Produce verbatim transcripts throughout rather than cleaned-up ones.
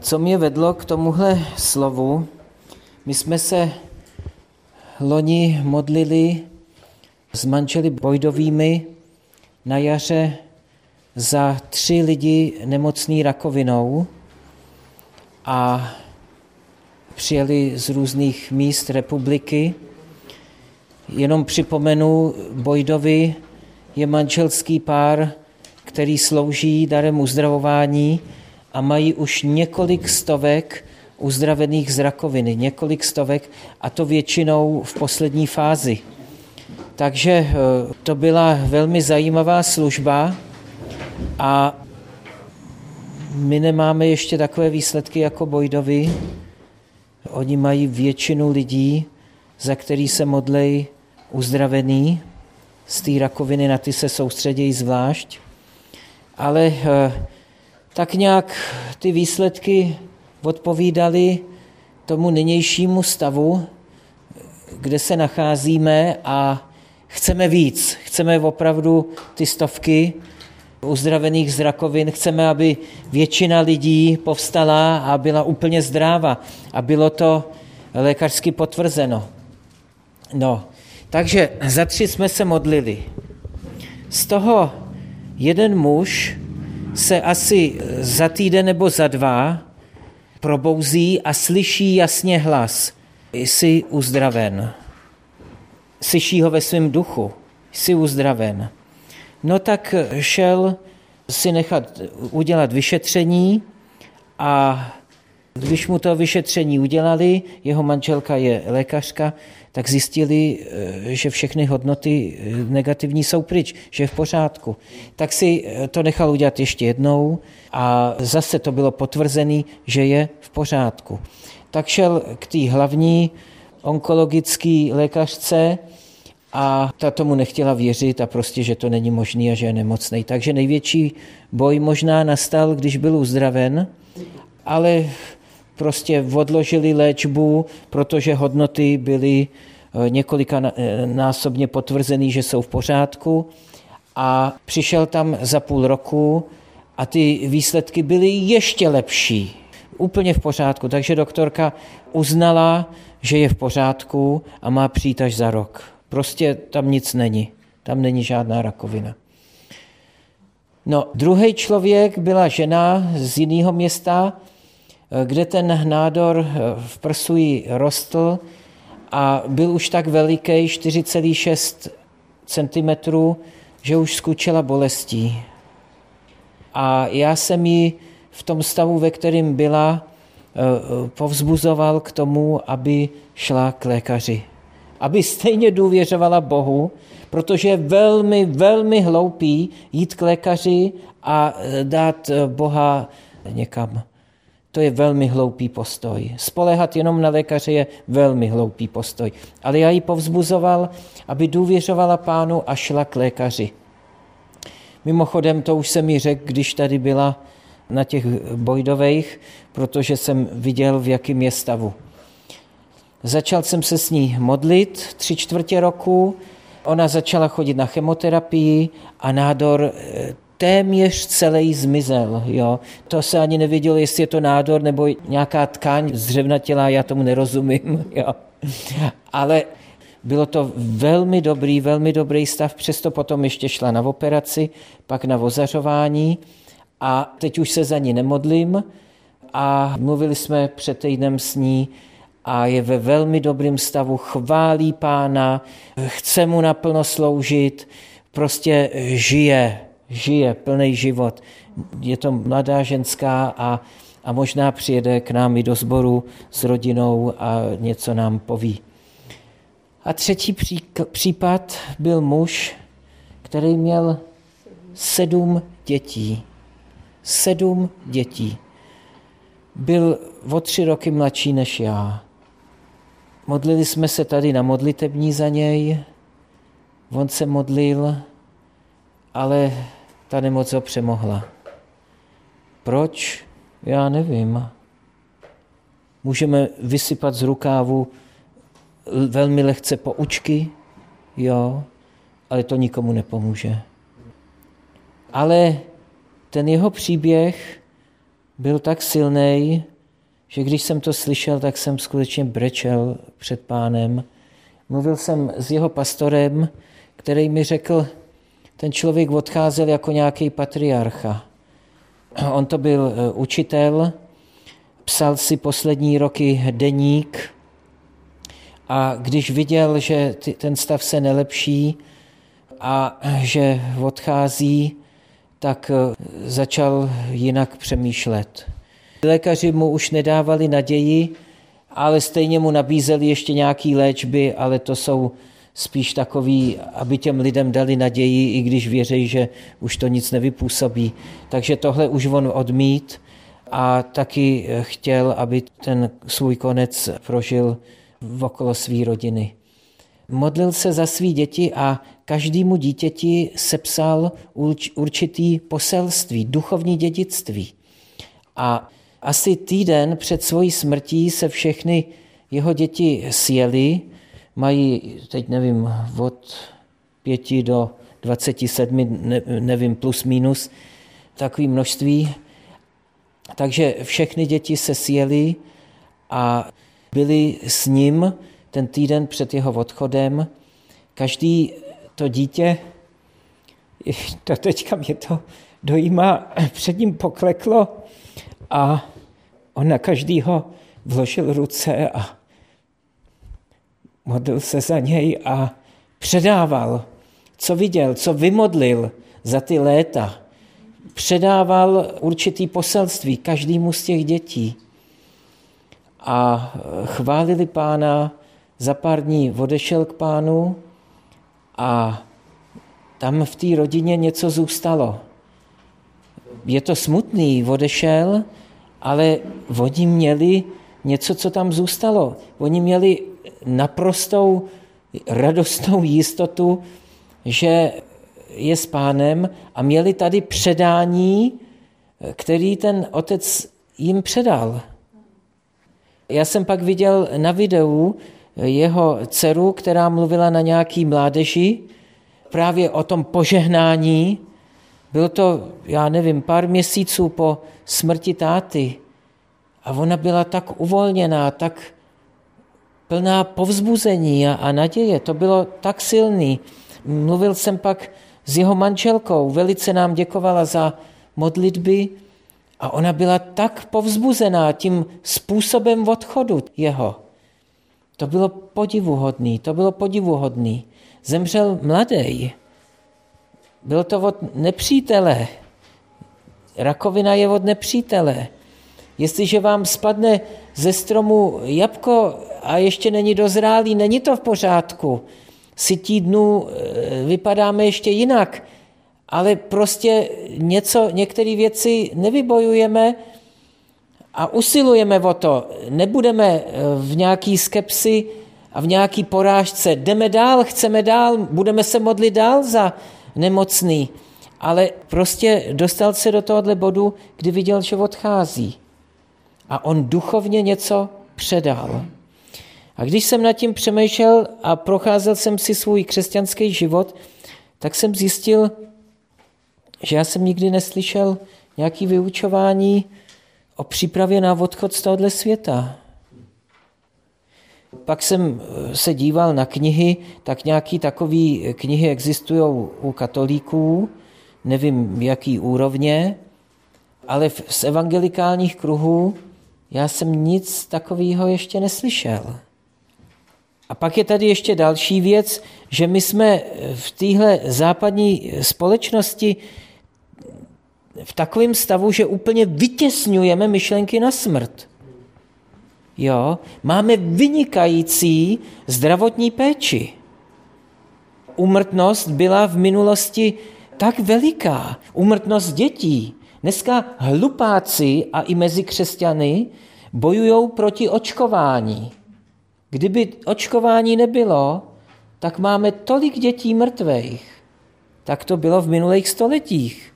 Co mě vedlo k tomuhle slovu? My jsme se loni modlili s manželi Bojdovými na jaře za tři lidi nemocný rakovinou a přijeli z různých míst republiky. Jenom připomenu, Bojdovi je manželský pár, který slouží darem uzdravování a mají už několik stovek uzdravených z rakoviny, několik stovek, a to většinou v poslední fázi. Takže to byla velmi zajímavá služba a my nemáme ještě takové výsledky jako Bojdovi. Oni mají většinu lidí, za který se modlej, uzdravený z té rakoviny, na ty se soustředějí zvlášť. Ale tak nějak ty výsledky odpovídaly tomu nynějšímu stavu, kde se nacházíme, a chceme víc. Chceme opravdu ty stovky uzdravených z rakovin. Chceme, aby většina lidí povstala a byla úplně zdráva. A bylo to lékařsky potvrzeno. No, takže za tři jsme se modlili. Z toho jeden muž se asi za týden nebo za dva probouzí a slyší jasně hlas. Jsi uzdraven. Slyší ho ve svém duchu. Jsi uzdraven. No tak šel si nechat udělat vyšetření a když mu to vyšetření udělali, jeho manželka je lékařka, tak zjistili, že všechny hodnoty negativní jsou pryč, že je v pořádku. Tak si to nechal udělat ještě jednou a zase to bylo potvrzené, že je v pořádku. Tak šel k té hlavní onkologické lékařce a ta tomu nechtěla věřit a prostě, že to není možný a že je nemocnej. Takže největší boj možná nastal, když byl uzdraven, ale prostě odložili léčbu, protože hodnoty byly několika násobně potvrzený, že jsou v pořádku, a přišel tam za půl roku a ty výsledky byly ještě lepší, úplně v pořádku. Takže doktorka uznala, že je v pořádku a má přijít až za rok. Prostě tam nic není, tam není žádná rakovina. No, druhý člověk byla žena z jiného města, kde ten nádor v prsu jí rostl a byl už tak veliký, čtyři celá šest centimetrů, že už skučela bolestí. A já jsem ji v tom stavu, ve kterém byla, povzbuzoval k tomu, aby šla k lékaři. Aby stejně důvěřovala Bohu, protože je velmi, velmi hloupý jít k lékaři a dát Boha někam. To je velmi hloupý postoj. Spoléhat jenom na lékaře je velmi hloupý postoj. Ale já ji povzbuzoval, aby důvěřovala Pánu a šla k lékaři. Mimochodem, to už jsem mi řekl, když tady byla na těch Bojdových, protože jsem viděl, v jakém je stavu. Začal jsem se s ní modlit tři čtvrtě roku. Ona začala chodit na chemoterapii a nádor téměř celý zmizel. Jo. To se ani nevědělo, jestli je to nádor nebo nějaká tkáň zřevnatělá, já tomu nerozumím. Jo. Ale bylo to velmi dobrý, velmi dobrý stav, přesto potom ještě šla na operaci, pak na ozařování a teď už se za ní nemodlím a mluvili jsme před týdnem s ní a je ve velmi dobrém stavu, chválí Pána, chce mu naplno sloužit, prostě žije, žije plný život. Je to mladá ženská a, a možná přijede k nám i do sboru s rodinou a něco nám poví. A třetí případ byl muž, který měl sedm dětí. Sedm dětí. Byl o tři roky mladší než já. Modlili jsme se tady na modlitební za něj, on se modlil, ale ta nemoc ho přemohla. Proč? Já nevím. Můžeme vysypat z rukávu velmi lehce poučky, jo, ale to nikomu nepomůže. Ale ten jeho příběh byl tak silný, že když jsem to slyšel, tak jsem skutečně brečel před Pánem. Mluvil jsem s jeho pastorem, který mi řekl, ten člověk odcházel jako nějaký patriarcha. On to byl učitel, psal si poslední roky deník a když viděl, že ten stav se nelepší a že odchází, tak začal jinak přemýšlet. Lékaři mu už nedávali naději, ale stejně mu nabízeli ještě nějaké léčby, ale to jsou spíš takový, aby těm lidem dali naději, i když věří, že už to nic nevypůsobí. Takže tohle už on odmít a taky chtěl, aby ten svůj konec prožil okolo své rodiny. Modlil se za svý děti a každému dítěti sepsal určitý poselství, duchovní dědictví. A asi týden před svojí smrtí se všechny jeho děti sjeli, mají, teď nevím, od pěti do dvaceti sedmi, ne, nevím, plus minus, takové množství. Takže všechny děti se sjeli a byli s ním ten týden před jeho odchodem. Každý to dítě, to teďka mě to dojímá, před ním pokleklo a on na každýho vložil ruce a modlil se za něj a předával, co viděl, co vymodlil za ty léta. Předával určitý poselství každému z těch dětí. A chválili Pána, za pár dní odešel k Pánu a tam v té rodině něco zůstalo. Je to smutný, odešel, ale oni měli něco, co tam zůstalo. Oni měli naprostou radostnou jistotu, že je s Pánem a měli tady předání, který ten otec jim předal. Já jsem pak viděl na videu jeho dceru, která mluvila na nějaký mládeži právě o tom požehnání. Bylo to, já nevím, pár měsíců po smrti táty a ona byla tak uvolněná, tak plná povzbuzení a, a naděje. To bylo tak silný. Mluvil jsem pak s jeho manželkou, velice nám děkovala za modlitby a ona byla tak povzbuzená tím způsobem odchodu jeho. To bylo podivuhodný, to bylo podivuhodný. Zemřel mladý. Bylo to od nepřítele. Rakovina je od nepřítele. Jestliže vám spadne ze stromu jabko a ještě není dozrálý, není to v pořádku. Sytí dnů vypadáme ještě jinak, ale prostě něco, některé věci nevybojujeme a usilujeme o to. Nebudeme v nějaký skepsi a v nějaký porážce. Jdeme dál, chceme dál, budeme se modlit dál za nemocný. Ale prostě dostal se do tohohle bodu, kdy viděl, že odchází. A on duchovně něco předal. A když jsem nad tím přemýšlel a procházel jsem si svůj křesťanský život, tak jsem zjistil, že já jsem nikdy neslyšel nějaké vyučování o přípravě na odchod z tohohle světa. Pak jsem se díval na knihy, tak nějaké takové knihy existují u katolíků, nevím v jaký úrovně, ale z evangelikálních kruhů já jsem nic takového ještě neslyšel. A pak je tady ještě další věc, že my jsme v téhle západní společnosti v takovém stavu, že úplně vytěsňujeme myšlenky na smrt. Jo, máme vynikající zdravotní péči. Úmrtnost byla v minulosti tak veliká. Úmrtnost dětí. Dneska hlupáci a i mezi křesťany bojují proti očkování. Kdyby očkování nebylo, tak máme tolik dětí mrtvých. Tak to bylo v minulých stoletích.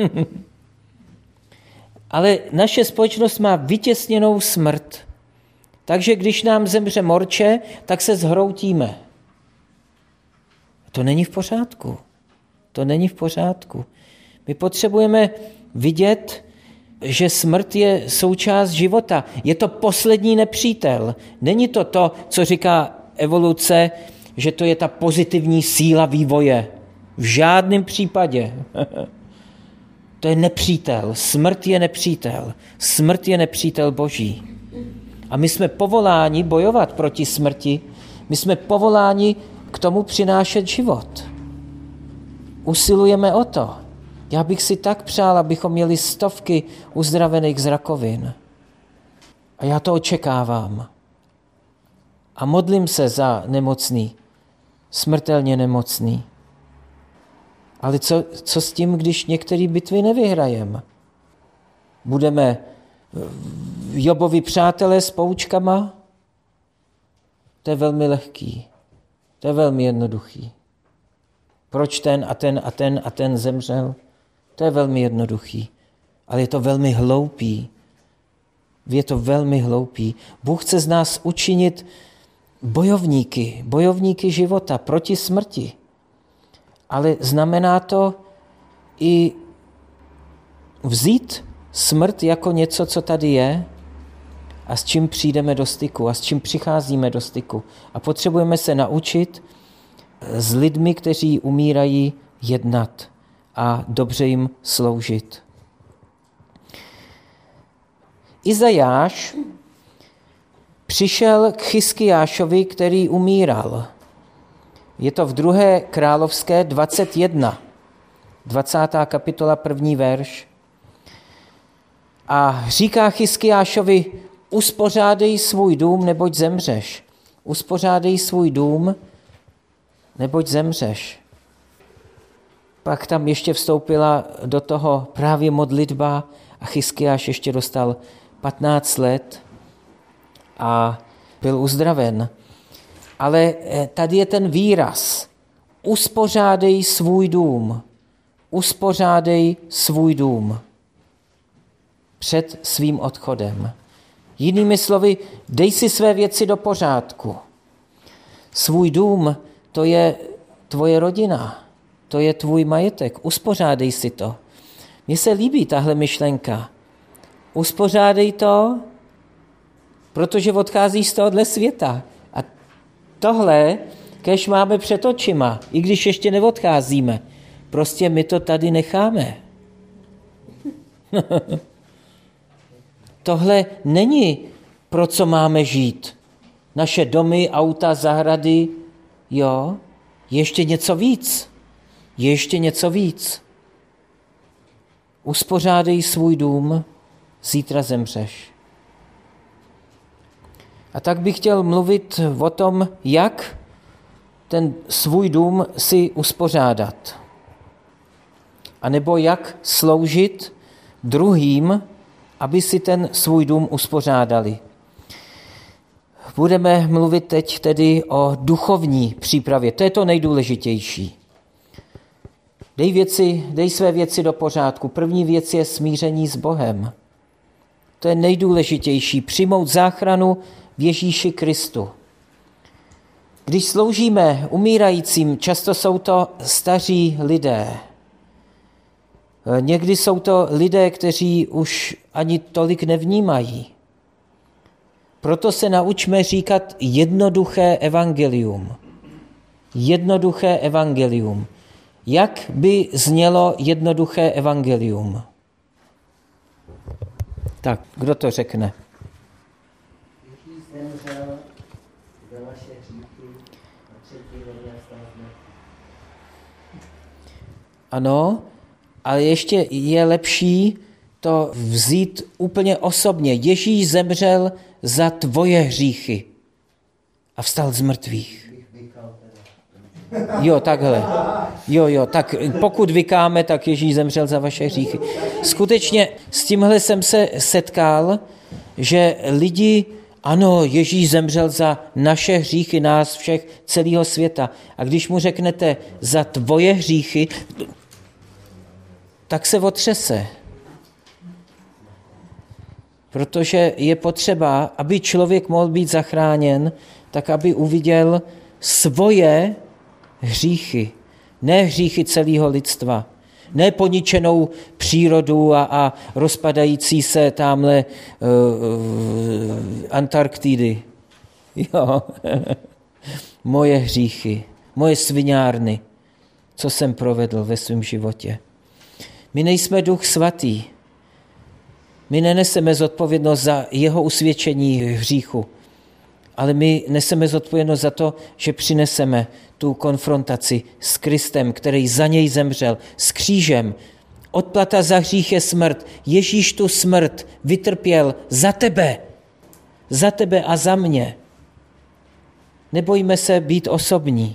Ale naše společnost má vytěsněnou smrt. Takže když nám zemře morče, tak se zhroutíme. To není v pořádku. To není v pořádku. My potřebujeme vidět že smrt je součást života. Je to poslední nepřítel. Není to to, co říká evoluce, že to je ta pozitivní síla vývoje. V žádném případě. To je nepřítel. Smrt je nepřítel. Smrt je nepřítel Boží. A my jsme povoláni bojovat proti smrti. My jsme povoláni k tomu přinášet život. Usilujeme o to. Já bych si tak přál, abychom měli stovky uzdravených z rakovin. A já to očekávám. A modlím se za nemocný, smrtelně nemocný. Ale co, co s tím, když některé bitvy nevyhrajeme? Budeme Jobovi přátelé s poučkama? To je velmi lehký. To je velmi jednoduchý. Proč ten a ten a ten a ten zemřel? To je velmi jednoduchý. Ale je to velmi hloupý. Je to velmi hloupý. Bůh chce z nás učinit bojovníky, bojovníky života proti smrti. Ale znamená to i vzít smrt jako něco, co tady je a s čím přijdeme do styku a s čím přicházíme do styku. A potřebujeme se naučit s lidmi, kteří umírají, jednat a dobře jim sloužit. Izajáš přišel k Chyskijášovi, který umíral. Je to v druhé královské dvacet jedna, dvacátá kapitola, první verš. A říká Chyskijášovi, uspořádej svůj dům, neboť zemřeš. Uspořádej svůj dům, neboť zemřeš. Pak tam ještě vstoupila do toho právě modlitba a Chyskijáš ještě dostal patnáct let a byl uzdraven. Ale tady je ten výraz. Uspořádej svůj dům. Uspořádej svůj dům. Před svým odchodem. Jinými slovy, dej si své věci do pořádku. Svůj dům, to je tvoje rodina. To je tvůj majetek. Uspořádej si to. Mně se líbí tahle myšlenka. Uspořádej to, protože odcházíš z tohohle světa. A tohle, kež máme před očima, i když ještě neodcházíme. Prostě my to tady necháme. Tohle není, pro co máme žít. Naše domy, auta, zahrady, jo, ještě něco víc. Ještě něco víc. Uspořádej svůj dům, zítra zemřeš. A tak bych chtěl mluvit o tom, jak ten svůj dům si uspořádat. A nebo jak sloužit druhým, aby si ten svůj dům uspořádali. Budeme mluvit teď tedy o duchovní přípravě. To je to nejdůležitější. Dej, věci, dej své věci do pořádku. První věc je smíření s Bohem. To je nejdůležitější. Přijmout záchranu v Ježíši Kristu. Když sloužíme umírajícím, často jsou to staří lidé. Někdy jsou to lidé, kteří už ani tolik nevnímají. Proto se naučme říkat jednoduché evangelium. Jednoduché evangelium. Jak by znělo jednoduché evangelium? Tak, kdo to řekne? Ježíš zemřel za vaše hříchy a třetí den vstal z mrtvých. Ano, ale ještě je lepší to vzít úplně osobně. Ježíš zemřel za tvoje hříchy a vstal z mrtvých. Jo, takhle. Jo, jo, tak pokud vykáme, tak Ježíš zemřel za vaše hříchy. Skutečně s tímhle jsem se setkal, že lidi, ano, Ježíš zemřel za naše hříchy, nás všech, celého světa. A když mu řeknete za tvoje hříchy, tak se otřese. Protože je potřeba, aby člověk mohl být zachráněn, tak aby uviděl svoje hříchy, ne hříchy celého lidstva. Ne poničenou přírodu a, a rozpadající se tamhle uh, uh, Antarktidy. Jo. Moje hříchy, moje sviňárny, co jsem provedl ve svém životě. My nejsme Duch Svatý. My neneseme zodpovědnost za jeho usvědčení hříchu, ale my neseme zodpovědnost za to, že přineseme tu konfrontaci s Kristem, který za něj zemřel, s křížem. Odplata za hřích je smrt. Ježíš tu smrt vytrpěl za tebe. Za tebe a za mě. Nebojíme se být osobní.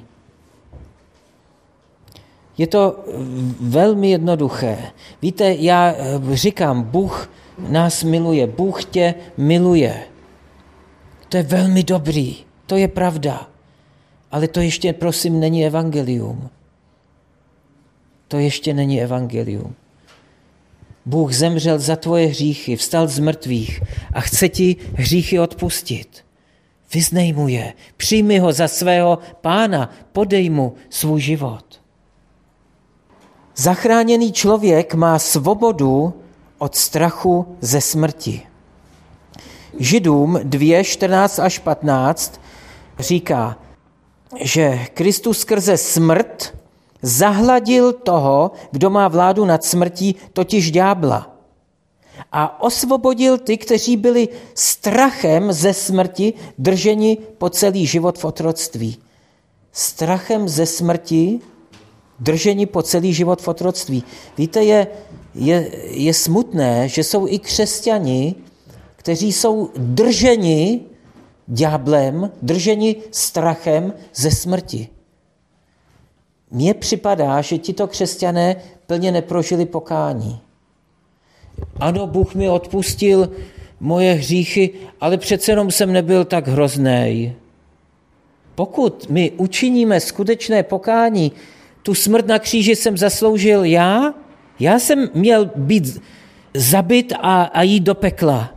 Je to velmi jednoduché. Víte, já říkám, Bůh nás miluje, Bůh tě miluje. To je velmi dobrý, to je pravda. Ale to ještě, prosím, není evangelium. To ještě není evangelium. Bůh zemřel za tvoje hříchy, vstal z mrtvých a chce ti hříchy odpustit. Vyznej mu je, přijmi ho za svého pána, podej mu svůj život. Zachráněný člověk má svobodu od strachu ze smrti. Židům dva, čtrnáct až patnáct říká, že Kristus skrze smrt zahladil toho, kdo má vládu nad smrtí, totiž ďábla. A osvobodil ty, kteří byli strachem ze smrti drženi po celý život v otroctví. Strachem ze smrti drženi po celý život v otroctví. Víte, je, je, je smutné, že jsou i křesťani, kteří jsou drženi ďáblem, drženi strachem ze smrti. Mně připadá, že tito křesťané plně neprožili pokání. Ano, Bůh mi odpustil moje hříchy, ale přece jenom jsem nebyl tak hroznej. Pokud my učiníme skutečné pokání, tu smrt na kříži jsem zasloužil já, já jsem měl být zabit a, a jít do pekla.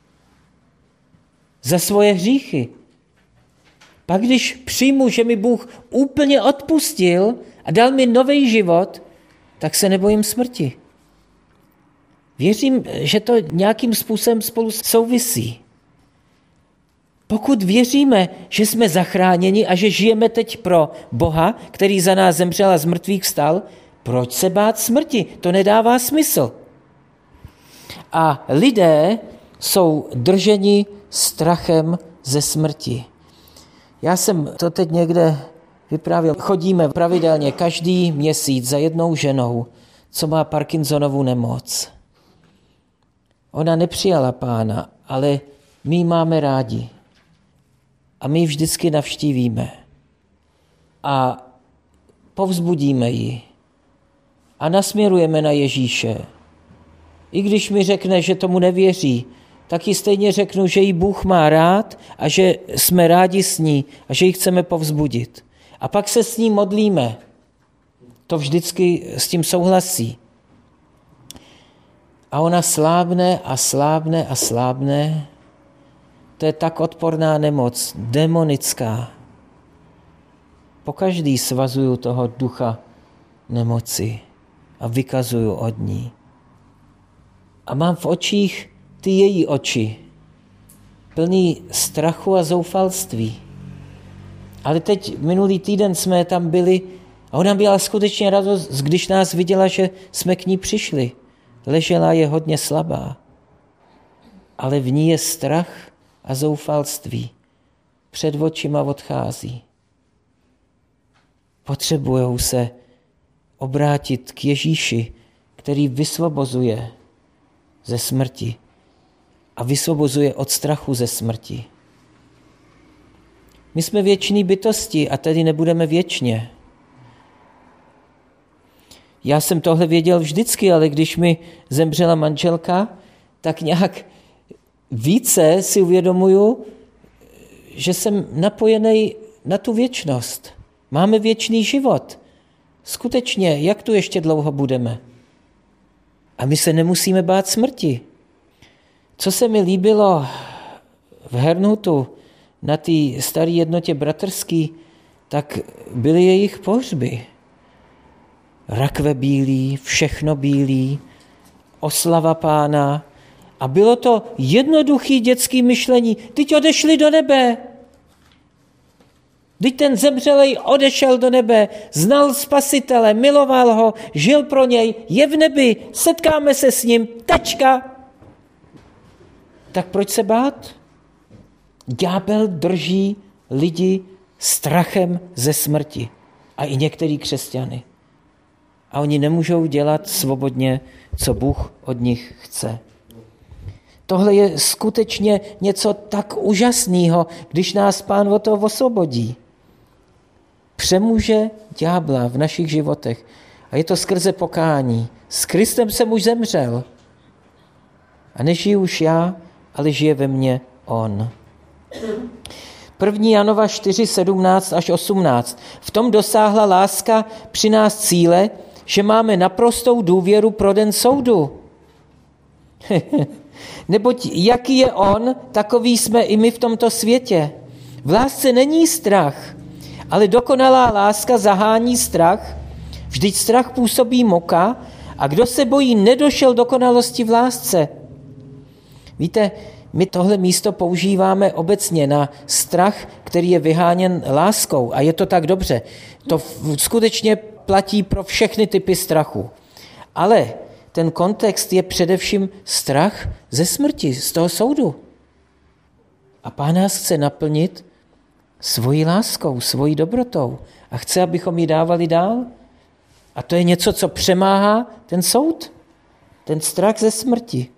Za svoje hříchy. Pak když přijmu, že mi Bůh úplně odpustil a dal mi nový život, tak se nebojím smrti. Věřím, že to nějakým způsobem spolu souvisí. Pokud věříme, že jsme zachráněni a že žijeme teď pro Boha, který za nás zemřel a z mrtvých vstal, proč se bát smrti? To nedává smysl. A lidé jsou drženi strachem ze smrti. Já jsem to teď někde vyprávěl. Chodíme pravidelně každý měsíc za jednou ženou, co má Parkinsonovu nemoc. Ona nepřijala pána, ale my ji máme rádi. A my ji vždycky navštívíme. A povzbudíme ji. A nasměrujeme na Ježíše. I když mi řekne, že tomu nevěří, tak ji stejně řeknu, že ji Bůh má rád a že jsme rádi s ní a že ji chceme povzbudit. A pak se s ní modlíme. To vždycky s tím souhlasí. A ona slábne a slábne a slábne. To je tak odporná nemoc, demonická. Pokaždý svazuju toho ducha nemoci a vykazuju od ní. A mám v očích ty její oči, plný strachu a zoufalství. Ale teď minulý týden jsme tam byli a ona měla skutečně radost, když nás viděla, že jsme k ní přišli. Ležela, je hodně slabá, ale v ní je strach a zoufalství. Před očima odchází. Potřebujou se obrátit k Ježíši, který vysvobozuje ze smrti a vysvobozuje od strachu ze smrti. My jsme věčný bytosti a tedy nebudeme věčně. Já jsem tohle věděl vždycky, ale když mi zemřela manželka, tak nějak více si uvědomuju, že jsem napojený na tu věčnost. Máme věčný život. Skutečně, jak tu ještě dlouho budeme? A my se nemusíme bát smrti. Co se mi líbilo v Herrnhutu na té staré jednotě bratrský, tak byly jejich pohřby. rakve bílý, všechno bílý, oslava Pána. A bylo to jednoduché dětské myšlení. Teď odešli do nebe. Teď ten zemřelej odešel do nebe, znal Spasitele, miloval ho, žil pro něj, je v nebi, setkáme se s ním, tečka. Tak proč se bát? Ďábel drží lidi strachem ze smrti. A i některý křesťany. A oni nemůžou dělat svobodně, co Bůh od nich chce. Tohle je skutečně něco tak úžasného, když nás Pán o toho osvobodí. Přemůže ďábla v našich životech. A je to skrze pokání. S Kristem jsem už zemřel. A nežiju už já, ale žije ve mně on. první Janova čtyři, sedmnáct až osmnáct. V tom dosáhla láska při nás cíle, že máme naprostou důvěru pro den soudu. Neboť jaký je on, takový jsme i my v tomto světě. V lásce není strach, ale dokonalá láska zahání strach. Vždyť strach působí moka a kdo se bojí, nedošel dokonalosti v lásce. Víte, my tohle místo používáme obecně na strach, který je vyháněn láskou. A je to tak dobře. To skutečně platí pro všechny typy strachu. Ale ten kontext je především strach ze smrti, z toho soudu. A Pán nás chce naplnit svojí láskou, svojí dobrotou. A chce, abychom ji dávali dál. A to je něco, co přemáhá ten soud. Ten strach ze smrti.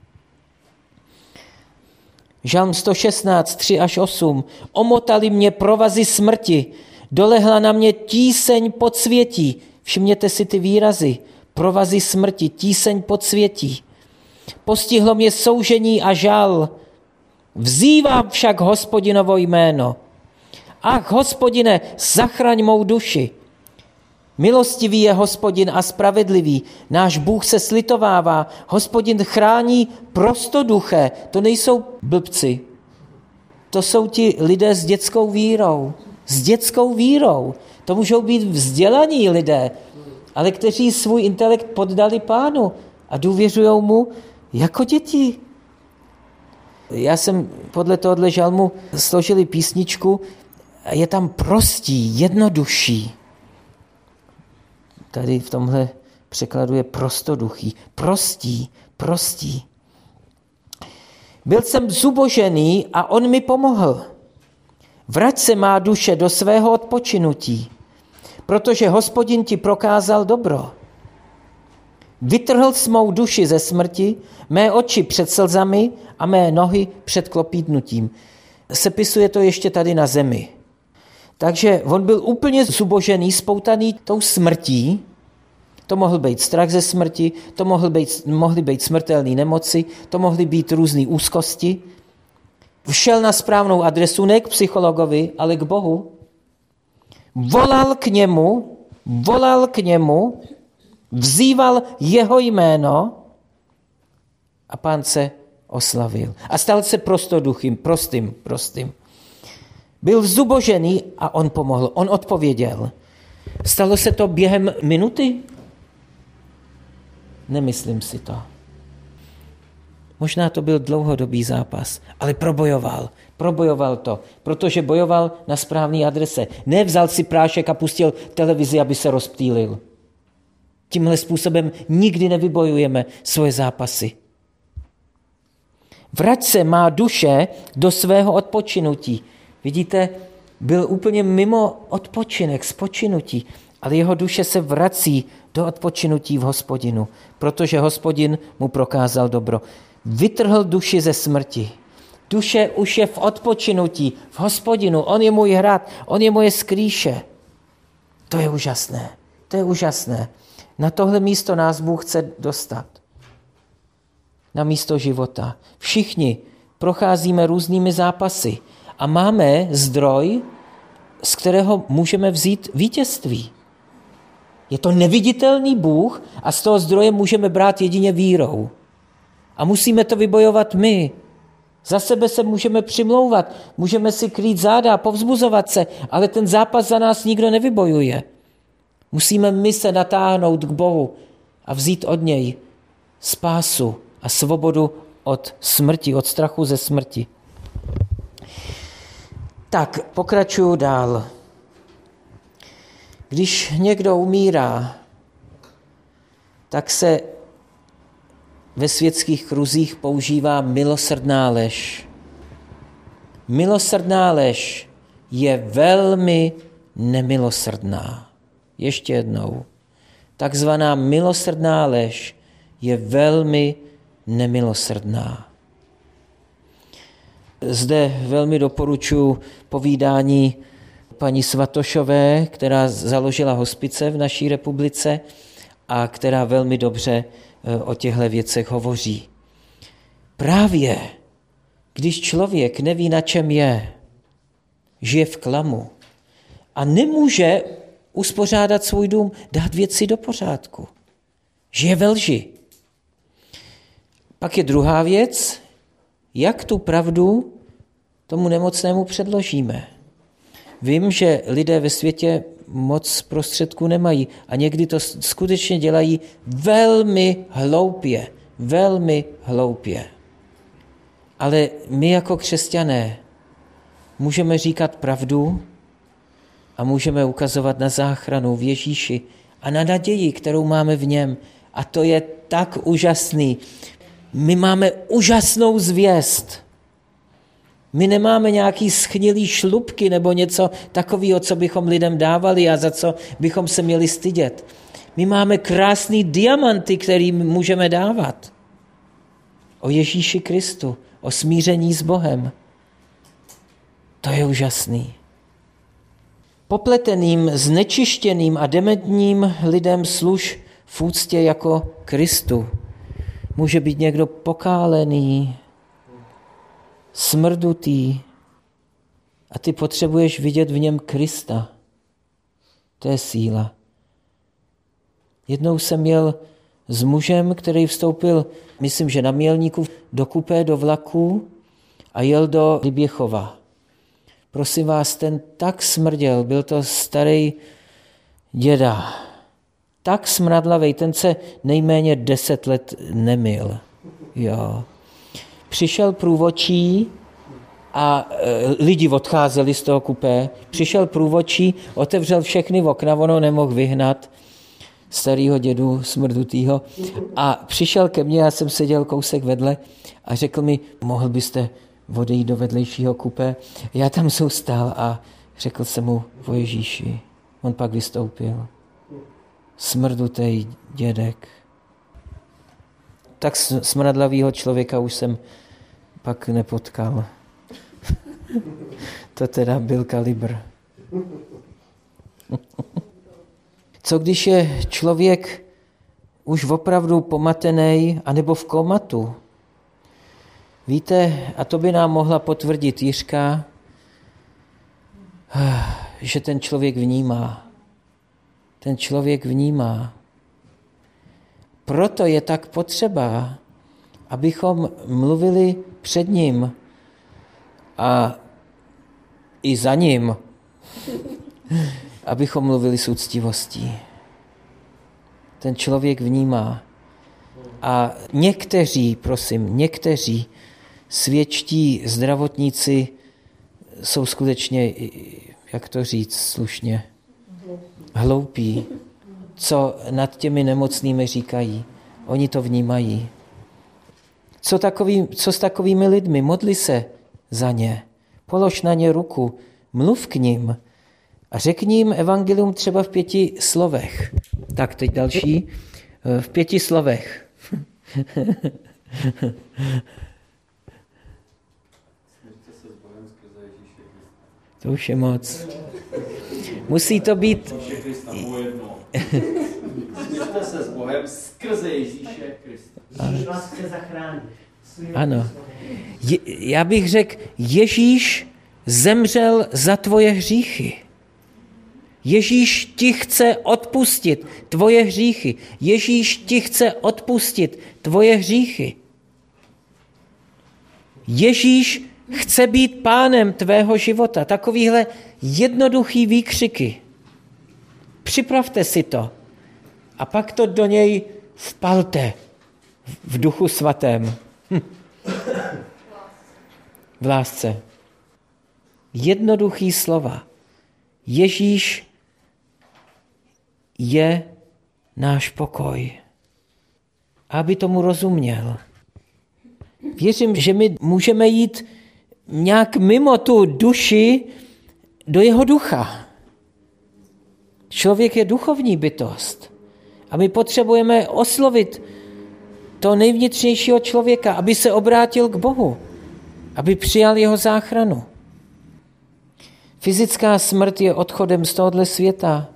Žalm sto šestnáct, tři až osm. Omotali mě provazy smrti, dolehla na mě tíseň podsvětí. Všimněte si ty výrazy. Provazy smrti, tíseň podsvětí. Postihlo mě soužení a žal. Vzývám však Hospodinovo jméno. Ach, Hospodine, zachraň mou duši. Milostivý je Hospodin a spravedlivý. Náš Bůh se slitovává. Hospodin chrání prostoduché. To nejsou blbci. To jsou ti lidé s dětskou vírou. S dětskou vírou. To můžou být vzdělaní lidé, ale kteří svůj intelekt poddali Pánu a důvěřují mu jako děti. Já jsem podle tohohle žalmu složili písničku a je tam prostý, jednodušší. Tady v tomhle překladu je prostoduchý. Prostý, prostý. Byl jsem zubožený a on mi pomohl. Vrať se má duše do svého odpočinutí, protože Hospodin ti prokázal dobro. Vytrhl jsi mou duši ze smrti, mé oči před slzami a mé nohy před klopítnutím. Sepisuje to ještě tady na zemi. Takže on byl úplně zubožený, spoutaný tou smrtí. To mohl být strach ze smrti, to mohl být, mohly být smrtelné nemoci, to mohly být různé úzkosti. Všel na správnou adresu, ne k psychologovi, ale k Bohu. Volal k němu, volal k němu, vzýval jeho jméno a Pán se oslavil. A stal se prostoduchým, prostým, prostým. Byl zubožený a on pomohl, on odpověděl. Stalo se to během minuty? Nemyslím si to. Možná to byl dlouhodobý zápas, ale probojoval. Probojoval to, protože bojoval na správné adrese. Nevzal si prášek a pustil televizi, aby se rozptýlil. Tímhle způsobem nikdy nevybojujeme svoje zápasy. Vrať se má duše do svého odpočinutí. Vidíte, byl úplně mimo odpočinek, spočinutí, ale jeho duše se vrací do odpočinutí v Hospodinu, protože Hospodin mu prokázal dobro. Vytrhl duši ze smrti. Duše už je v odpočinutí, v Hospodinu. On je můj hrad, on je moje skrýše. To je úžasné, to je úžasné. Na tohle místo nás Bůh chce dostat. Na místo života. Všichni procházíme různými zápasy a máme zdroj, z kterého můžeme vzít vítězství. Je to neviditelný Bůh a z toho zdroje můžeme brát jedině vírou. A musíme to vybojovat my. Za sebe se můžeme přimlouvat, můžeme si krýt záda, povzbuzovat se, ale ten zápas za nás nikdo nevybojuje. Musíme my se natáhnout k Bohu a vzít od něj spásu a svobodu od smrti, od strachu ze smrti. Tak, pokračuju dál. Když někdo umírá, tak se ve světských kruzích používá milosrdná lež. Milosrdná lež je velmi nemilosrdná. Ještě jednou. Takzvaná milosrdná lež je velmi nemilosrdná. Zde velmi doporučuji povídání paní Svatošové, která založila hospice v naší republice a která velmi dobře o těchto věcech hovoří. Právě když člověk neví, na čem je, žije v klamu a nemůže uspořádat svůj dům, dát věci do pořádku. Žije ve lži. Pak je druhá věc, jak tu pravdu tomu nemocnému předložíme. Vím, že lidé ve světě moc prostředků nemají a někdy to skutečně dělají velmi hloupě, velmi hloupě. Ale my jako křesťané můžeme říkat pravdu a můžeme ukazovat na záchranu v Ježíši a na naději, kterou máme v něm. A to je tak úžasný. My máme úžasnou zvěst. My nemáme nějaký schnilý šlupky nebo něco takového, co bychom lidem dávali a za co bychom se měli stydět. My máme krásný diamanty, který můžeme dávat. O Ježíši Kristu, o smíření s Bohem. To je úžasný. Popleteným, znečištěným a dementním lidem služ v úctě jako Kristu. Může být někdo pokálený, smrdutý a ty potřebuješ vidět v něm Krista. To je síla. Jednou jsem měl s mužem, který vstoupil, myslím, že na Mělníku, do kupé, do vlaku a jel do Liběchova. Prosím vás, ten tak smrděl, byl to starý děda, tak smradlavej, ten se nejméně deset let nemyl. Jo. Přišel průvodčí a e, lidi odcházeli z toho kupé. Přišel průvodčí, otevřel všechny okna, ono nemohl vyhnat starýho dědu smrdutýho. A přišel ke mně, já jsem seděl kousek vedle a řekl mi, mohl byste odejít do vedlejšího kupé. Já tam zůstal a řekl jsem mu o Ježíši. On pak vystoupil. Smrdutý dědek. Tak smradlavýho člověka už jsem pak nepotkal. To teda byl kalibr. Co když je člověk už opravdu pomatený anebo v komatu? Víte, a to by nám mohla potvrdit Jiřka, že ten člověk vnímá. Ten člověk vnímá. Proto je tak potřeba, abychom mluvili před ním a i za ním, abychom mluvili s úctivostí. Ten člověk vnímá. A někteří, prosím, někteří svědčtí zdravotníci jsou skutečně, jak to říct slušně, hloupí, co nad těmi nemocnými říkají. Oni to vnímají. Co, takový, co s takovými lidmi? Modli se za ně. Polož na ně ruku. Mluv k ním. A řekni jim evangelium třeba v pěti slovech. Tak, teď další. V pěti slovech. To už je moc. Musí to být... Směřte se s Bohem skrze Ježíše Krista. Ježíš vás chce zachránit. Ano. Je, já bych řekl, Ježíš zemřel za tvoje hříchy. Ježíš ti chce odpustit tvoje hříchy. Ježíš ti chce odpustit tvoje hříchy. Ježíš chce být pánem tvého života. Takovýhle jednoduchý výkřiky. Připravte si to. A pak to do něj vpalte v Duchu Svatém. Hm. V lásce. Jednoduchý slova. Ježíš je náš pokoj. Aby tomu rozuměl. Věřím, že my můžeme jít nějak mimo tu duši do jeho ducha. Člověk je duchovní bytost. A my potřebujeme oslovit toho nejvnitřnějšího člověka, aby se obrátil k Bohu, aby přijal jeho záchranu. Fyzická smrt je odchodem z tohoto světa,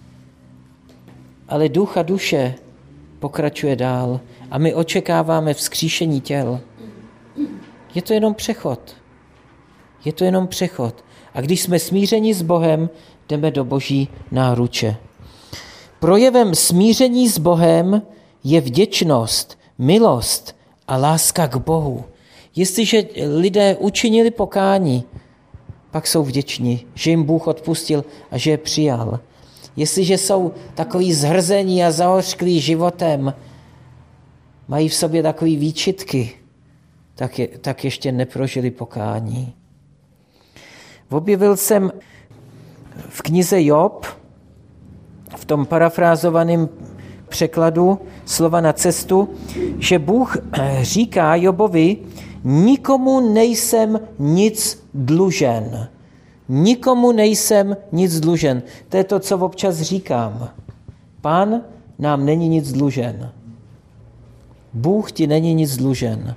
ale duch a duše pokračuje dál a my očekáváme vzkříšení těl. Je to jenom přechod. Je to jenom přechod. A když jsme smířeni s Bohem, jdeme do Boží náruče. Projevem smíření s Bohem je vděčnost, milost a láska k Bohu. Jestliže lidé učinili pokání, pak jsou vděční, že jim Bůh odpustil a že je přijal. Jestliže jsou takový zhrzení a zahořklí životem, mají v sobě takové výčitky, tak, je, tak ještě neprožili pokání. Objevil jsem v knize Job, v tom parafrázovaném překladu slova na cestu, že Bůh říká Jobovi, nikomu nejsem nic dlužen. Nikomu nejsem nic dlužen. To je to, co občas říkám. Pán nám není nic dlužen. Bůh ti není nic dlužen.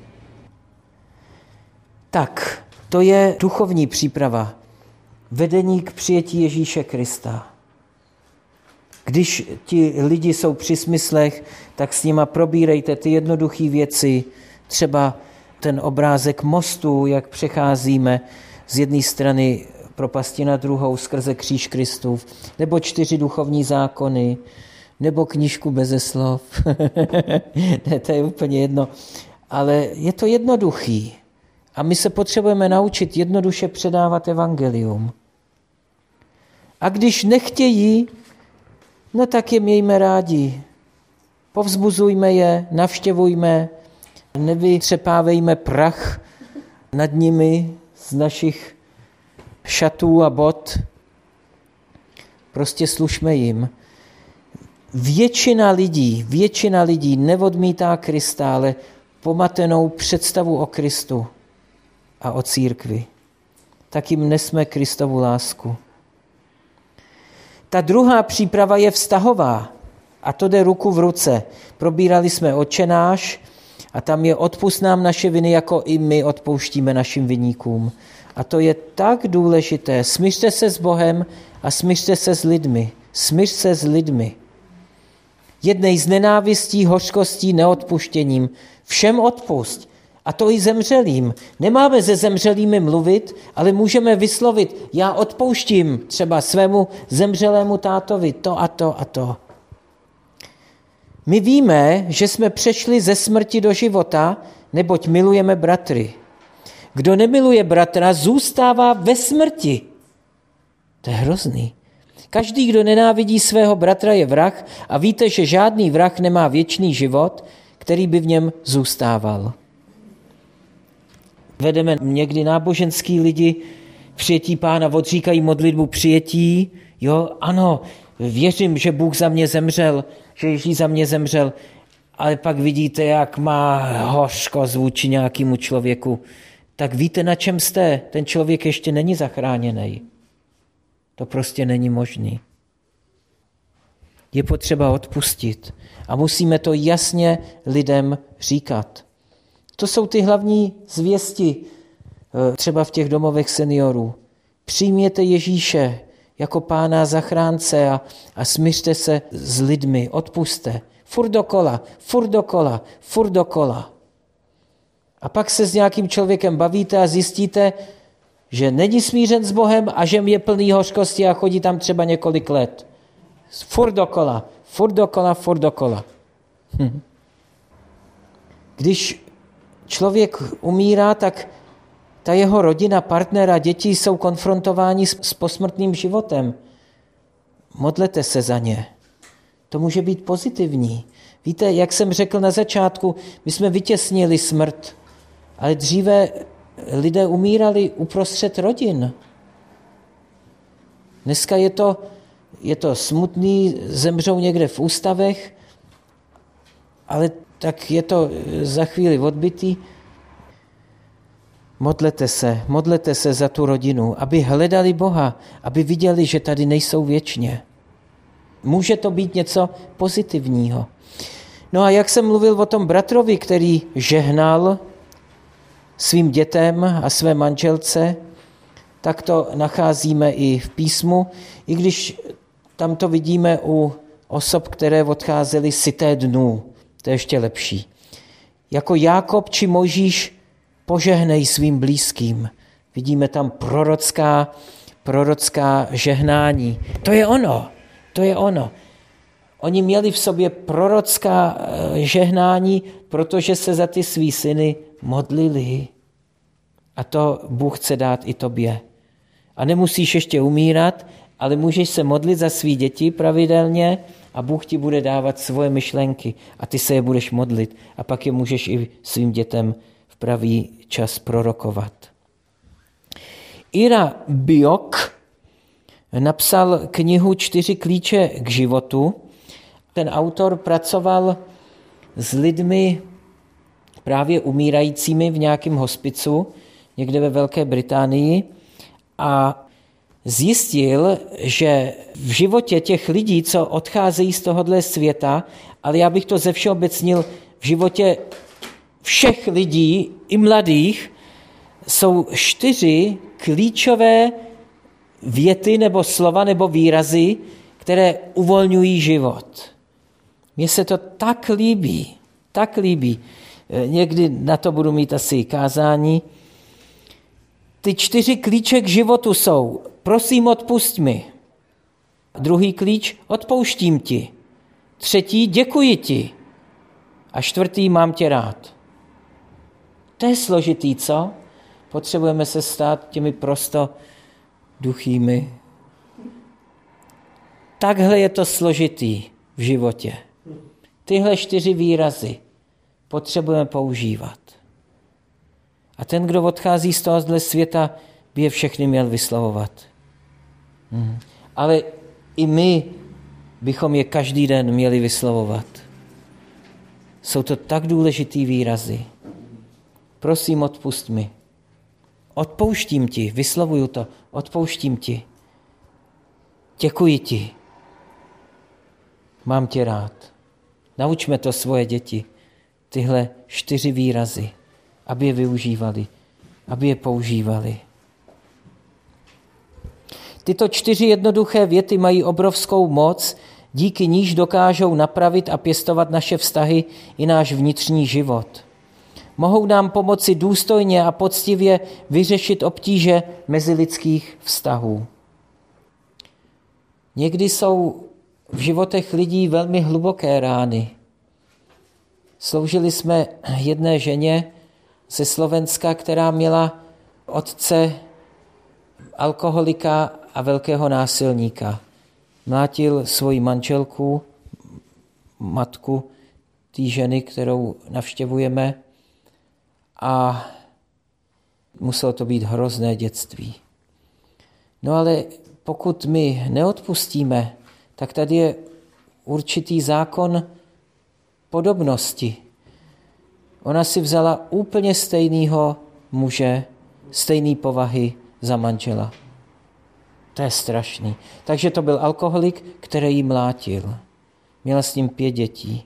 Tak, to je duchovní příprava. Vedení k přijetí Ježíše Krista. Když ti lidi jsou při smyslech, tak s nima probírejte ty jednoduché věci, třeba ten obrázek mostu, jak přecházíme z jedné strany propasti na druhou skrze kříž Kristův, nebo čtyři duchovní zákony, nebo knížku beze slov. Ne, to je úplně jedno. Ale je to jednoduchý. A my se potřebujeme naučit jednoduše předávat evangelium. A když nechtějí, no tak je mějme rádi. Povzbuzujme je, navštěvujme, nevytřepávejme prach nad nimi z našich šatů a bot. Prostě slušme jim. Většina lidí, většina lidí neodmítá Krista, ale pomatenou představu o Kristu a o církvi. Tak jim nesme Kristovu lásku. Ta druhá příprava je vztahová a to jde ruku v ruce. Probírali jsme Otče náš a tam je odpusť nám naše viny, jako i my odpouštíme našim viníkům. A to je tak důležité. Smířte se s Bohem a smířte se s lidmi. Smíř se s lidmi. Jednej z nenávistí, hořkostí, neodpuštěním. Všem odpusť. A to i zemřelým. Nemáme se zemřelými mluvit, ale můžeme vyslovit, já odpouštím třeba svému zemřelému tátovi to a to a to. My víme, že jsme přešli ze smrti do života, neboť milujeme bratry. Kdo nemiluje bratra, zůstává ve smrti. To je hrozný. Každý, kdo nenávidí svého bratra, je vrah a víte, že žádný vrah nemá věčný život, který by v něm zůstával. Vedeme někdy náboženský lidi, přijetí Pána, odříkají modlitbu přijetí. Jo, ano, věřím, že Bůh za mě zemřel, že Ježíš za mě zemřel, ale pak vidíte, jak má hořkost vůči nějakému člověku. Tak víte, na čem jste? Ten člověk ještě není zachráněný. To prostě není možný. Je potřeba odpustit a musíme to jasně lidem říkat. To jsou ty hlavní zvěsti třeba v těch domovech seniorů. Přijměte Ježíše jako Pána zachránce a, a smířte se s lidmi, odpuste. Furt dokola, furt dokola, furt dokola. A pak se s nějakým člověkem bavíte a zjistíte, že není smířen s Bohem a že je plný hořkosti a chodí tam třeba několik let. Furt dokola, furt dokola, furt dokola. Hm. Když člověk umírá, tak ta jeho rodina, partner a děti jsou konfrontováni s, s posmrtným životem. modlete se za ně. To může být pozitivní. Víte, jak jsem řekl na začátku, my jsme vytěsnili smrt, ale dříve lidé umírali uprostřed rodin. Dneska je to, je to smutný, zemřou někde v ústavech, ale tak je to za chvíli odbytý. Modlete se, modlete se za tu rodinu, aby hledali Boha, aby viděli, že tady nejsou věčně. Může to být něco pozitivního. No a jak jsem mluvil o tom bratrovi, který žehnal svým dětem a své manželce, tak to nacházíme i v písmu, i když tam to vidíme u osob, které odcházely syté dnů. To je ještě lepší. Jako Jákob či Mojžíš požehnej svým blízkým. Vidíme tam prorocká, prorocká žehnání. To je ono, to je ono. Oni měli v sobě prorocká žehnání, protože se za ty svý syny modlili. A to Bůh chce dát i tobě. A nemusíš ještě umírat, ale můžeš se modlit za svý děti pravidelně a Bůh ti bude dávat svoje myšlenky a ty se je budeš modlit a pak je můžeš i svým dětem v pravý čas prorokovat. Ira Byock napsal knihu Čtyři klíče k životu. Ten autor pracoval s lidmi právě umírajícími v nějakém hospicu, někde ve Velké Británii, a zjistil, že v životě těch lidí, co odcházejí z tohohle světa, ale já bych to ze všeobecnil, v životě všech lidí, i mladých, jsou čtyři klíčové věty nebo slova nebo výrazy, které uvolňují život. Mně se to tak líbí, tak líbí. Někdy na to budu mít asi kázání. Ty čtyři klíče k životu jsou: prosím, odpusť mi. Druhý klíč: odpouštím ti. Třetí: děkuji ti. A čtvrtý: mám tě rád. To je složitý, co? Potřebujeme se stát těmi prosto duchými. Takhle je to složitý v životě. Tyhle čtyři výrazy potřebujeme používat. A ten, kdo odchází z tohohle světa, by je všechny měl vyslovovat. Hmm. Ale i my bychom je každý den měli vyslovovat. Jsou to tak důležitý výrazy. Prosím, odpusť mi. Odpouštím ti, vyslovuju to, odpouštím ti. Děkuji ti. Mám tě rád. Naučme to svoje děti, tyhle čtyři výrazy, aby je využívali, aby je používali. Tyto čtyři jednoduché věty mají obrovskou moc, díky níž dokážou napravit a pěstovat naše vztahy i náš vnitřní život. Mohou nám pomoci důstojně a poctivě vyřešit obtíže mezilidských vztahů. Někdy jsou v životech lidí velmi hluboké rány. Sloužili jsme jedné ženě ze Slovenska, která měla otce alkoholika a velkého násilníka. Mlátil svoji manželku, matku té ženy, kterou navštěvujeme, a muselo to být hrozné dětství. No ale pokud my neodpustíme, tak tady je určitý zákon podobnosti. Ona si vzala úplně stejného muže, stejné povahy za manžela. To je strašný. Takže to byl alkoholik, který jí mlátil. Měla s ním pět dětí.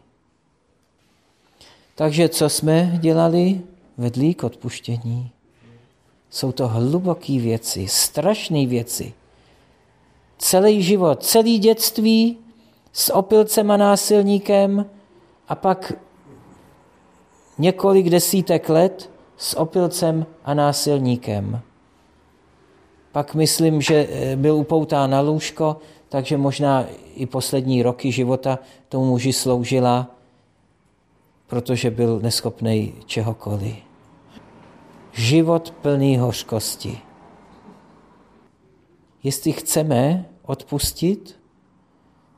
Takže co jsme dělali? Vedli k odpuštění. Jsou to hluboké věci, strašné věci. Celý život, celý dětství s opilcem a násilníkem a pak několik desítek let s opilcem a násilníkem. Pak myslím, že byl upoután na lůžko, takže možná i poslední roky života tomu muži sloužila, protože byl neschopný čehokoliv. Život plný hořkosti. Jestli chceme odpustit,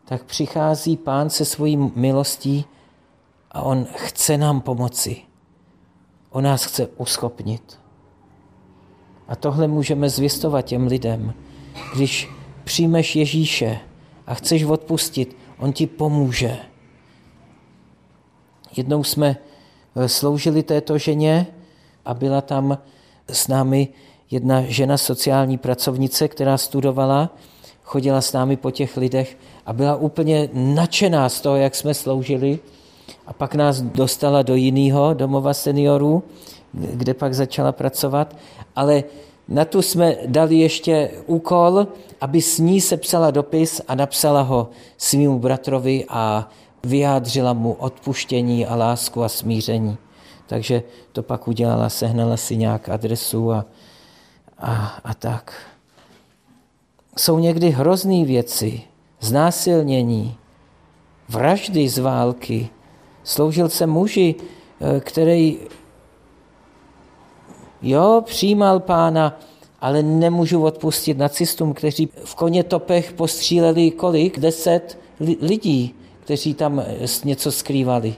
tak přichází Pán se svojí milostí a on chce nám pomoci. On nás chce uschopnit. A tohle můžeme zvěstovat těm lidem. Když přijmeš Ježíše a chceš odpustit, on ti pomůže. Jednou jsme sloužili této ženě a byla tam s námi jedna žena sociální pracovnice, která studovala, chodila s námi po těch lidech a byla úplně nadšená z toho, jak jsme sloužili. A pak nás dostala do jiného domova seniorů, kde pak začala pracovat. Ale na tu jsme dali ještě úkol, aby s ní sepsala dopis a napsala ho svýmu bratrovi a vyjádřila mu odpuštění a lásku a smíření. Takže to pak udělala, sehnala si nějak adresu a, a, a tak. Jsou někdy hrozný věci, znásilnění, vraždy z války. Sloužil jsem muži, který jo, přijímal Pána, ale nemůžu odpustit nacistům, kteří v Konětopech postříleli kolik? Deset lidí, kteří tam něco skrývali.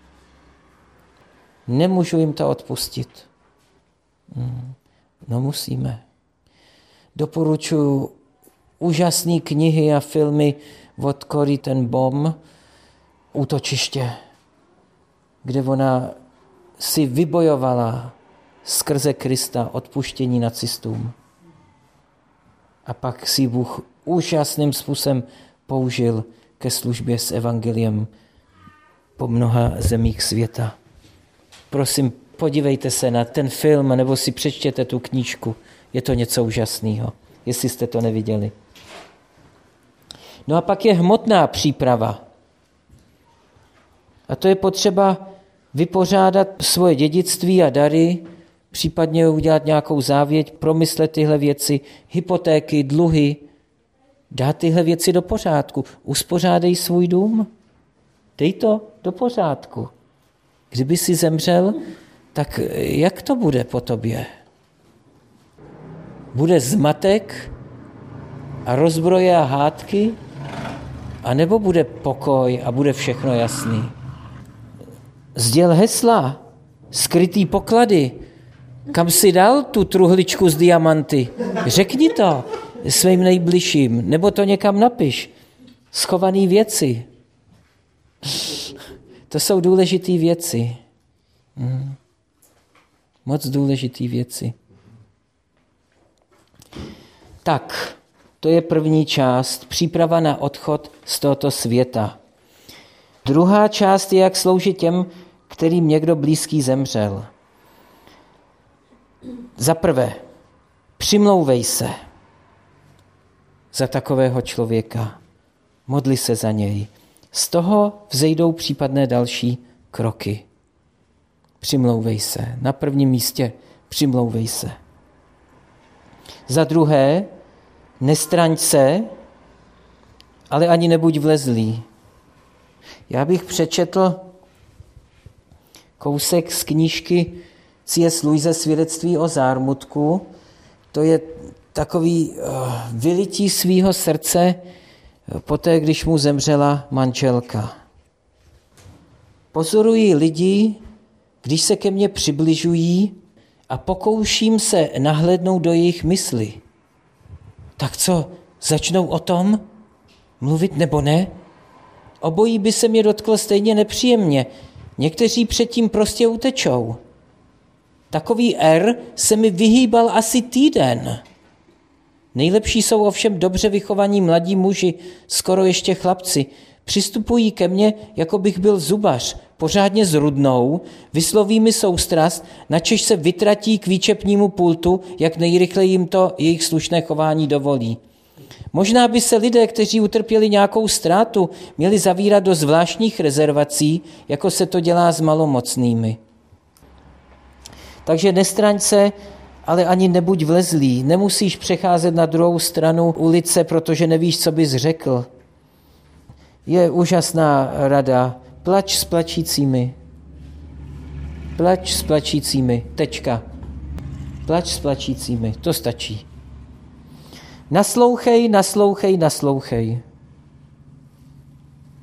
Nemůžu jim to odpustit. No musíme. Doporučuji úžasné knihy a filmy od Corrie ten Boom, Útočiště, kde ona si vybojovala skrze Krista odpuštění nacistům. A pak si Bůh úžasným způsobem použil ke službě s evangeliem po mnoha zemích světa. Prosím, podívejte se na ten film, nebo si přečtěte tu knížku. Je to něco úžasného, jestli jste to neviděli. No a pak je hmotná příprava. A to je potřeba vypořádat svoje dědictví a dary, případně udělat nějakou závěť, promyslet tyhle věci, hypotéky, dluhy, dát tyhle věci do pořádku. Uspořádej svůj dům, dej to do pořádku. Kdyby si zemřel, tak jak to bude po tobě? Bude zmatek a rozbroje a hádky? A nebo bude pokoj a bude všechno jasný? Sděl hesla, skrytý poklady, kam si dal tu truhličku z diamanty? Řekni to svým nejbližším, nebo to někam napiš. Schované věci. To jsou důležité věci. Hmm. Moc důležité věci. Tak, to je první část, příprava na odchod z tohoto světa. Druhá část je, jak sloužit těm, kterým někdo blízký zemřel. Za prvé, přimlouvej se za takového člověka. Modli se za něj. Z toho vzejdou případné další kroky. Přimlouvej se. Na prvním místě přimlouvej se. Za druhé, nestraň se, ale ani nebuď vlezlý. Já bych přečetl kousek z knížky C S Lewise Svědectví o zármutku. To je takový uh, vylití svýho srdce poté, když mu zemřela manželka. Pozoruji lidi, když se ke mně přibližují a pokouším se nahlédnout do jejich mysli. Tak co, začnou o tom mluvit nebo ne? Obojí by se mě dotklo stejně nepříjemně. Někteří předtím prostě utečou. Takový R se mi vyhýbal asi týden. Nejlepší jsou ovšem dobře vychovaní mladí muži, skoro ještě chlapci. Přistupují ke mně, jako bych byl zubař, pořádně zrudnou, vysloví mi soustrast, načež se vytratí k výčepnímu pultu, jak nejrychleji jim to jejich slušné chování dovolí. Možná by se lidé, kteří utrpěli nějakou ztrátu, měli zavírat do zvláštních rezervací, jako se to dělá s malomocnými. Takže nestraň se, ale ani nebuď vlezlý. Nemusíš přecházet na druhou stranu ulice, protože nevíš, co bys řekl. Je úžasná rada. Plač s plačícími. Plač s plačícími. Tečka. Plač s plačícími. To stačí. Naslouchej, naslouchej, naslouchej.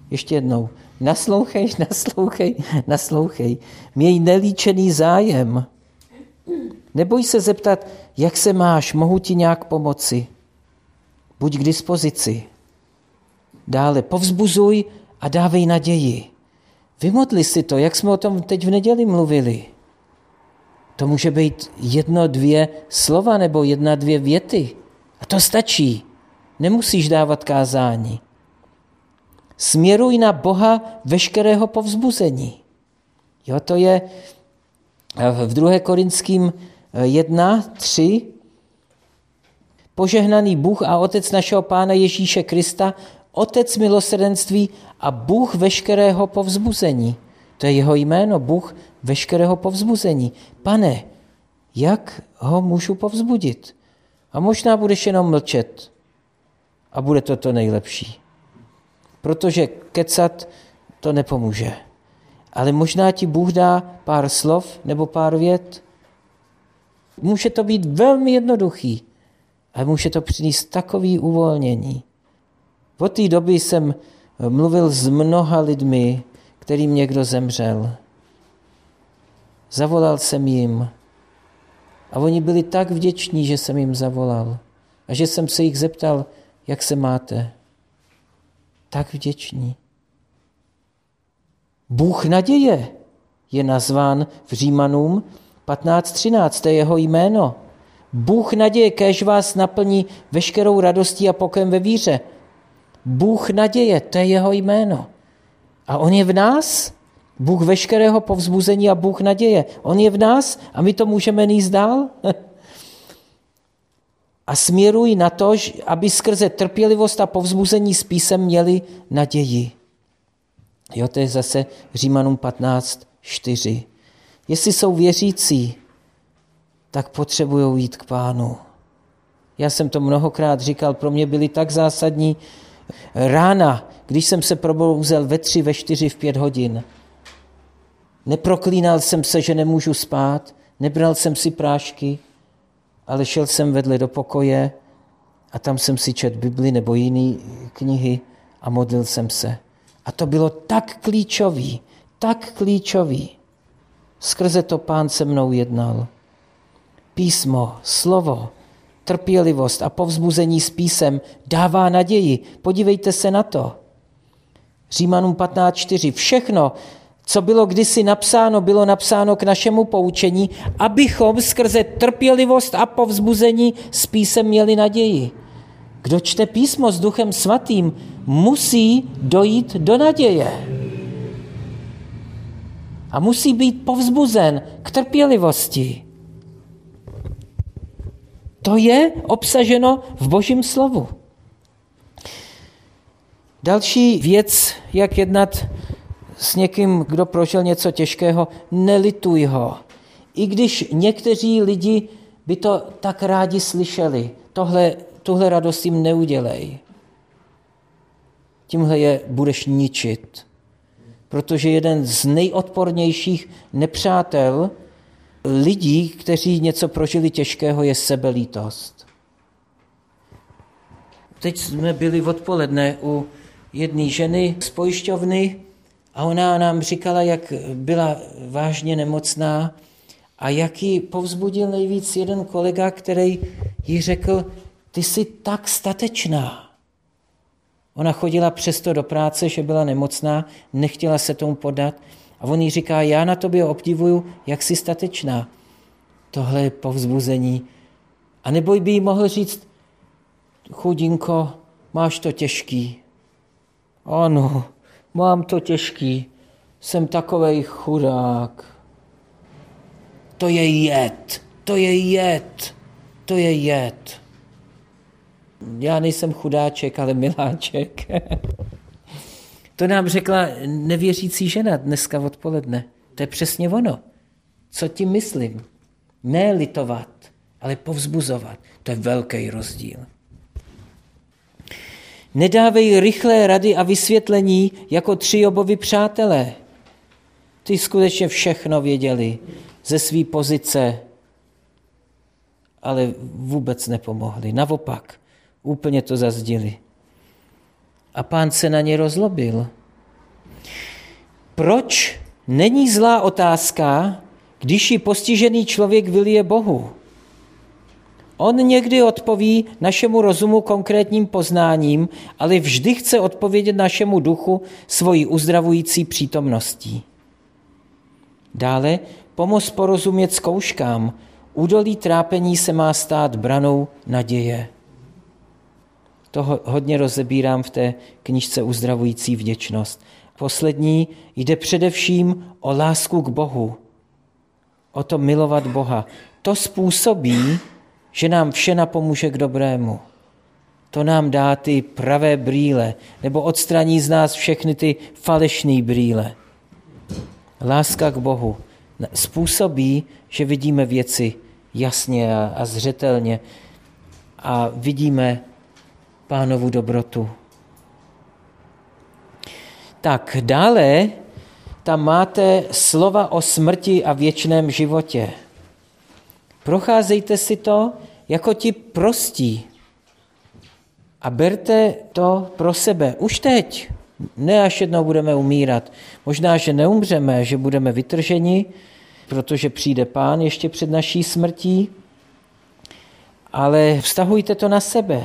Ještě jednou. Naslouchej, naslouchej, naslouchej. Měj nelíčený zájem. Neboj se zeptat, jak se máš, mohu ti nějak pomoci. Buď k dispozici. Dále povzbuzuj a dávej naději. Vymodli si to, jak jsme o tom teď v neděli mluvili. To může být jedno, dvě slova nebo jedna, dvě věty. A to stačí. Nemusíš dávat kázání. Směruj na Boha veškerého povzbuzení. Jo, to je v druhé Korinským jedna, tři. Požehnaný Bůh a Otec našeho Pána Ježíše Krista, Otec milosrdenství a Bůh veškerého povzbuzení. To je jeho jméno, Bůh veškerého povzbuzení. Pane, jak ho můžu povzbudit? A možná budeš jenom mlčet. A bude to to nejlepší. Protože kecat to nepomůže. Ale možná ti Bůh dá pár slov nebo pár vět. Může to být velmi jednoduchý, ale může to přinést takový uvolnění. Od té doby jsem mluvil s mnoha lidmi, kterým někdo zemřel. Zavolal jsem jim a oni byli tak vděční, že jsem jim zavolal a že jsem se jich zeptal, jak se máte. Tak vděční. Bůh naděje je nazván v Římanům patnáct třináct, to je jeho jméno. Bůh naděje, kéž vás naplní veškerou radostí a pokojem ve víře. Bůh naděje, to je jeho jméno. A on je v nás, Bůh veškerého povzbuzení a Bůh naděje. On je v nás a my to můžeme nést dál. A směruj na to, aby skrze trpělivost a povzbuzení s písem měli naději. Jo, to je zase Římanům patnáct čtyři. Jestli jsou věřící, tak potřebují jít k Pánu. Já jsem to mnohokrát říkal, pro mě byly tak zásadní rána, když jsem se probouzel ve tři, ve čtyři, v pět hodin. Neproklínal jsem se, že nemůžu spát, nebral jsem si prášky, ale šel jsem vedle do pokoje a tam jsem si četl Bibli nebo jiné knihy a modlil jsem se. A to bylo tak klíčový, tak klíčový. Skrze to Pán se mnou jednal. Písmo, slovo, trpělivost a povzbuzení s písem dává naději. Podívejte se na to. Římanům patnáct čtyři. Všechno, co bylo kdysi napsáno, bylo napsáno k našemu poučení, abychom skrze trpělivost a povzbuzení s písem měli naději. Kdo čte písmo s Duchem Svatým, musí dojít do naděje. A musí být povzbuzen k trpělivosti. To je obsaženo v Božím slovu. Další věc, jak jednat s někým, kdo prožil něco těžkého, nelituj ho. I když někteří lidi by to tak rádi slyšeli, tohle, tuhle radost jim neudělej. Tímhle je budeš ničit. Protože jeden z nejodpornějších nepřátel lidí, kteří něco prožili těžkého, je sebelítost. Teď jsme byli odpoledne u jedné ženy z pojišťovny a ona nám říkala, jak byla vážně nemocná a jak ji povzbudil nejvíc jeden kolega, který jí řekl, ty jsi tak statečná. Ona chodila přesto do práce, že byla nemocná, nechtěla se tomu podat a on jí říká, já na tobě obdivuju, jak jsi statečná. Tohle je povzbuzení. A nebo by jí mohl říct, chudinko, máš to těžký. Ano, mám to těžký. Jsem takovej chudák. To je jed, to je jed, to je jed. Já nejsem chudáček, ale miláček. To nám řekla nevěřící žena dneska odpoledne. To je přesně ono. Co tím myslím? Ne litovat, ale povzbuzovat. To je velký rozdíl. Nedávej rychlé rady a vysvětlení jako tři Jobovi přátelé. Ty skutečně všechno věděli ze své pozice, ale vůbec nepomohli. Naopak, úplně to zazdili. A Pán se na ně rozlobil. proč není zlá otázka, když ji postižený člověk vylije Bohu? On někdy odpoví našemu rozumu konkrétním poznáním, ale vždy chce odpovědět našemu duchu svojí uzdravující přítomností. Dále pomoc porozumět zkouškám. Údolí trápení se má stát branou naděje. To hodně rozebírám v té knížce Uzdravující vděčnost. Poslední jde především o lásku k Bohu. O to milovat Boha. To způsobí, že nám vše napomůže k dobrému. To nám dá ty pravé brýle, nebo odstraní z nás všechny ty falešné brýle. Láska k Bohu způsobí, že vidíme věci jasně a, a zřetelně a vidíme Pánovu dobrotu. Tak dále tam máte slova o smrti a věčném životě. Procházejte si to jako ti prostí a berte to pro sebe. Už teď, ne až jednou budeme umírat. Možná, že neumřeme, že budeme vytrženi, protože přijde Pán ještě před naší smrtí, ale vztahujte to na sebe.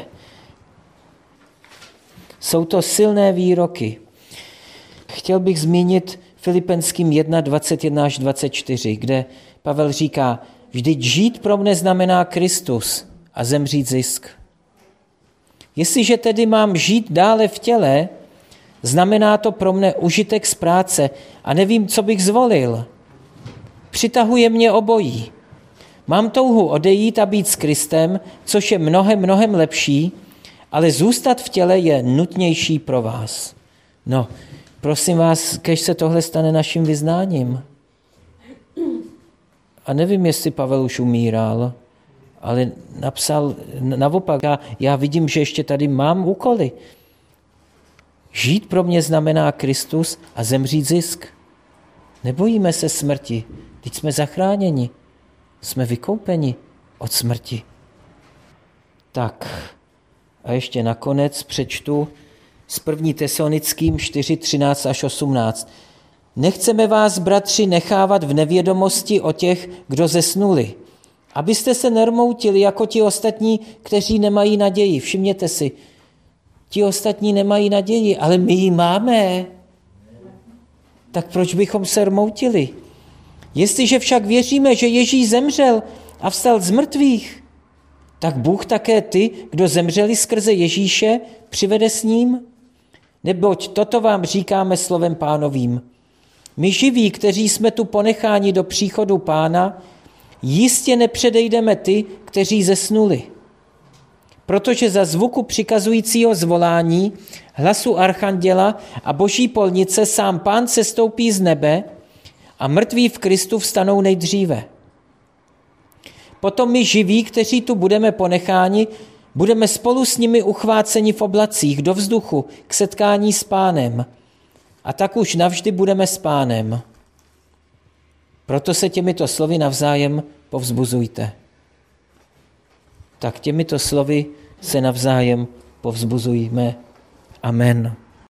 Jsou to silné výroky. Chtěl bych zmínit Filipenským jedna, dvacet jedna až dvacet čtyři, kde Pavel říká, vždyť žít pro mne znamená Kristus a zemřít zisk. Jestliže tedy mám žít dále v těle, znamená to pro mne užitek z práce a nevím, co bych zvolil. Přitahuje mě obojí. Mám touhu odejít a být s Kristem, což je mnohem, mnohem lepší, ale zůstat v těle je nutnější pro vás. No, prosím vás, kež se tohle stane naším vyznáním. A nevím, jestli Pavel už umíral, ale napsal naopak, já, já vidím, že ještě tady mám úkoly. Žít pro mě znamená Kristus a zemřít zisk. Nebojíme se smrti, teď jsme zachráněni, jsme vykoupeni od smrti. Tak a ještě nakonec přečtu z první Tesalonickým čtyři, třináct až osmnáct. Nechceme vás, bratři, nechávat v nevědomosti o těch, kdo zesnuli, abyste se nermoutili jako ti ostatní, kteří nemají naději. Všimněte si, ti ostatní nemají naději, ale my ji máme. Tak proč bychom se rmoutili? Jestliže však věříme, že Ježíš zemřel a vstal z mrtvých, tak Bůh také ty, kdo zemřeli skrze Ježíše, přivede s ním? Neboť toto vám říkáme slovem Pánovým. My živí, kteří jsme tu ponecháni do příchodu Pána, jistě nepředejdeme ty, kteří zesnuli. Protože za zvuku přikazujícího zvolání, hlasu archanděla a boží polnice sám Pán sestoupí z nebe a mrtví v Kristu vstanou nejdříve. Potom my živí, kteří tu budeme ponecháni, budeme spolu s nimi uchváceni v oblacích do vzduchu k setkání s Pánem. A tak už navždy budeme s Pánem. Proto se těmito slovy navzájem povzbuzujte. Tak těmito slovy se navzájem povzbuzujme. Amen.